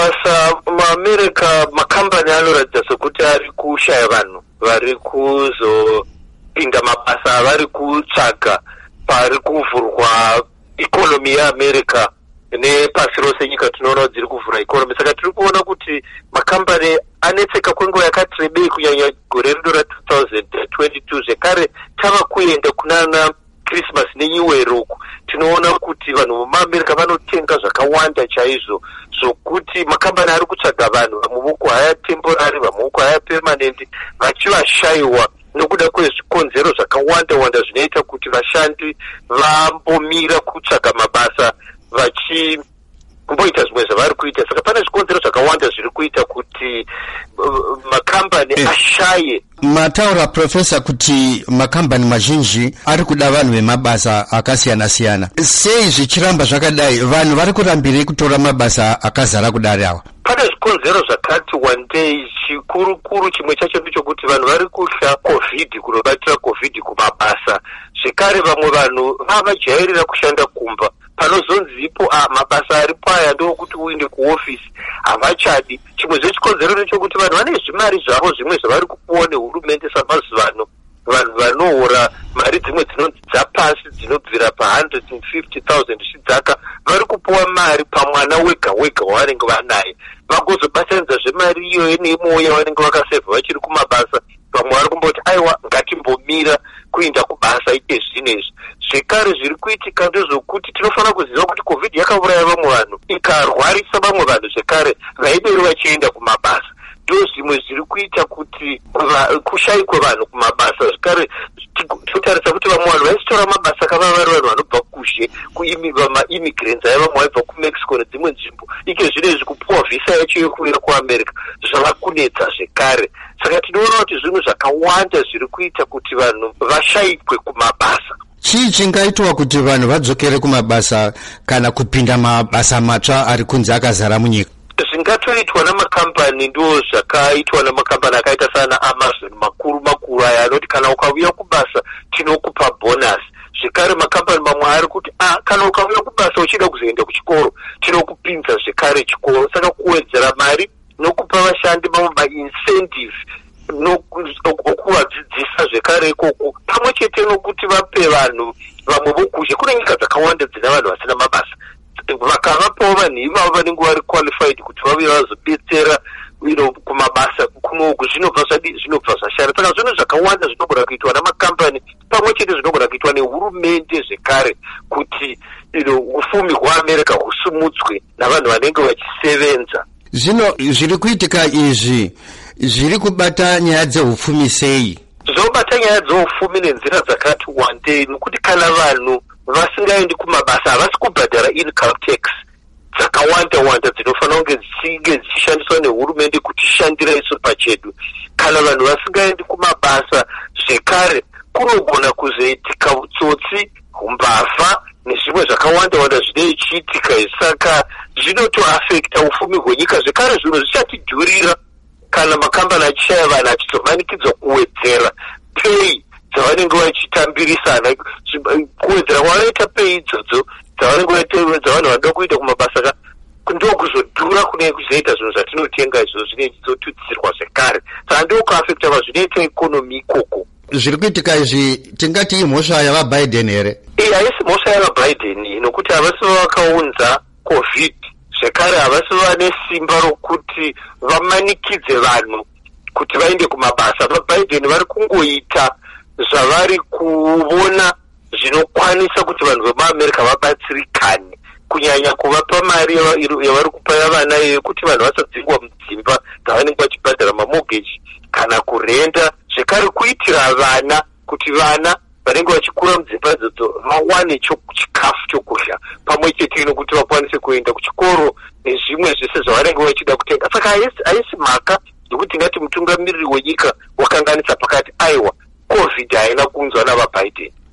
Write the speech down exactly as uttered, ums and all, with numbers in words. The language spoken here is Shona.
mabasa muAmerica makambani anoratidza sekuti ari kushaya vanhu vari kuzopinda mabasa vari kutsvaga pari kuvhurwa ikonomi yeAmerica nepasi rose nyika tinoona kuti dziri kuvhura ikonomi. Saka tiri kuona kuti makambani anetseka kwenguva yakati rebei kunyanya gore rido ra two thousand twenty-two. Zvekare tava kuenda kunana Christmas neNew Year uku tinoona kuti vanhu muAmerica vanotenga zvakawanda chaizvo zvokuti makambani ari kutsvaga vanhu vamwe voko haya temporary vamwe voko haya permanent vachivashayiwa nokuda kwezvikonzero zvakawanda wanda zvinoita kuti vashandi vambomira kutsvaga mabasa vachi kumboita zvimwe zvavari kuita. Saka pane zvikonzero zvakawanda zviri kuita kuti uh, makambani eh, ashaye. Mataura Professor kuti makambani mazhinji ari kuda vanhu vemabasa akasiyana siyana. Sei zvichiramba zvakadai? Vanhu vari kurambirei kutora mabasa akazara kudari awa? Pane zvikonzero zvakati wandei. Chikuru kuru chimwe chacho ndechekuti vanhu vari kuhla COVID, kunobatira COVID kumabasa. Zvekare vamwe vanhu vavajairira kushanda kumba. Panozonzipo ah, mabasa aripo aya ndokuti uinde kuofisi havachadi. Chimwe zvechikonzero ndechekuti vanhu vane zvimari zvavo zvimwe zvavari kupuwa nehurumende samazuva ano. Vanhu vanohora mari dzimwe dzinonzi dzapasi dzinobvira pa one hundred fifty thousand zvichidzaka vari kupuwa mari pamwana wega wega wavanenge vanaye. Vagozobatanidza zvemari iyoyo neimowo yavanenge vakasevha vachiri kumabasa. Vamwe vari kumboti aiwa ngatimbomira kuinda kubasa ite zvinezvi. Zvekare zviri kuitika ndezvokuti tinofanira kuziva kuti COVID yakauraya vamwe vanhu ikarwarisa vamwe vanhu zvekare vaiberi vachienda kumabasa. Ndo zvimwe zviri kuita kuti kushayikwe vanhu kumabasa. Zvekare totarisa kuti vamwe vanhu vaisitora mabasa kava vari vanhu vanobva kuzhe kumaimmigrants aya vamwe vaibva kuMexico nedzimwe nzvimbo ike zvinezvi kupuwa vhisa yacho yekuuya kuAmerica zvava kunetsa zvekare. Saka tinoona kuti zvinhu zvakawanda zviri kuita kuti vanhu vashayikwe kumabasa. Chii chingaitwa kuti vanhu vadzokere kumabasa kana kupinda mabasa matsva ari kunze akazara munyika? Zvingatoitwa namakambani ndo zvakaitwa namakambani akaita sana Amazon makuru makuru aya anoti kana ukauya kubasa tinokupa bonus. Zvekare makambani mamwe ari kuti ah kana ukauya kubasa uchida kuzoenda kuchikoro tinokupinza zvekare chikoro. Saka kuwedzera mari nokupa vashandi mamwe ma-incentive nokuvadzidzisa zvekare ikoko pamwe chete nokuti vape vanhu vamwe vokuzhe. Kune nyika dzakawanda dzina vanhu vasina mabasa vakavapawo vanhu ivavo vanenge vari qualified kuti vave vazobetsera kumabasa kunoku zvinobva zvadi zvinobva zvashara. Saka zvinhu zvakawanda zvinogona kuitwa namakambani pamwe chete zvinogona kuitwa nehurumende zvekare kuti ufumi hwaAmerica husumudzwe navanhu vanenge vachisevenza. Zvino zviri kuitika izvi zviri kubata nyaya dzeupfumi sei? Zvinobata nyaya dzeupfumi nenzira dzakati wandei nokuti kana vanhu vasingaendi kumabasa havasi kubhadhara income tax dzakawanda wanda dzinofanira kunge dzichinge dzichishandiswa nehurumende kutishandira isu pachedu. Kana vanhu vasingaendi kumabasa zvekare kunogona kuzoitika utsotsi, umbavha nezvimwe zvakawanda wanda zvinoichiitika. Saka zvinotoafekta ufumi hwenyika. Zvekare zvinhu zvichatidhurira kana makambani achishaya vanhu achizomanikidzwa kuwedzera pei dzavanenge vachitambirisana. Kuwedzera kwavanoita pei idzodzo dzavanenge vaita dzavanhu vanoda kuita kumabasa ndokuzodhura kune kuzoita zvinhu zvatinotenga izvo zvinozotutsirwa zvekare. Saka ndokuafekta zvinoita ikonomi ikoko. Zviri kuitika izvi tingati imhosva yavaBiden here? Eh, haisi mhosva yavaBiden nokuti havasi vakaunza COVID. Zvekare havasi vane simba rokuti vamanikidze vanhu kuti vaende kumabasa. VaBiden vari kungoita zvavari kuona zvinokwanisa kuti vanhu vemuAmerica vabatsirikane, kunyanya kuvapa mari yavari kupa vana iyo kuti vanhu vasadzingwa mudzimba dzavanenge vachibhadhara mamortgage kana kurenda. Zvekare kuitira vana kuti vana vanenge vachikura mudzimba idzodzo vawane chikafu chokudya pamwe chete nokuti vakwanise kuenda kuchikoro nezvimwe zvese zvavanenge vachida kutenga. Saka haisi mhaka yokuti tingati mutungamiriri wenyika wakanganisa pakati aiwa COVID haina kuunzwa navaBiden.